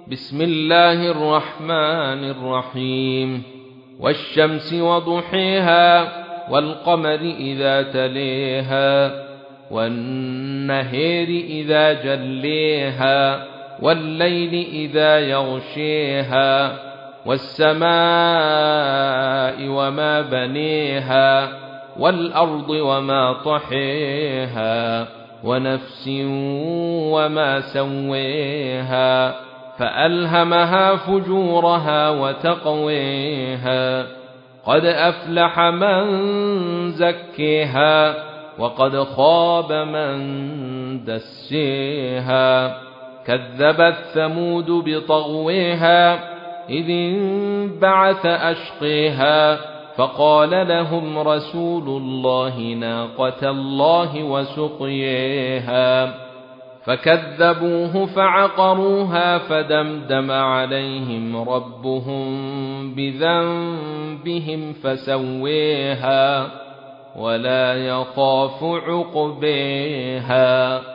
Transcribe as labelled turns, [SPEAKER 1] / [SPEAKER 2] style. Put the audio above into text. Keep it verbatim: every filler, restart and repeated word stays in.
[SPEAKER 1] بسم الله الرحمن الرحيم والشمس وضحيها والقمر إذا تليها والنهار إذا جليها والليل إذا يغشيها والسماء وما بنيها والأرض وما طحيها ونفس وما سويها فألهمها فجورها وتقويها قد أفلح من زكيها وقد خاب من دسيها كذبت ثمود بطغويها إذ انبعث أشقيها فقال لهم رسول الله ناقة الله وسقيها فكذبوه فعقروها فدمدم عليهم ربهم بذنبهم فسويها ولا يخاف عقبيها.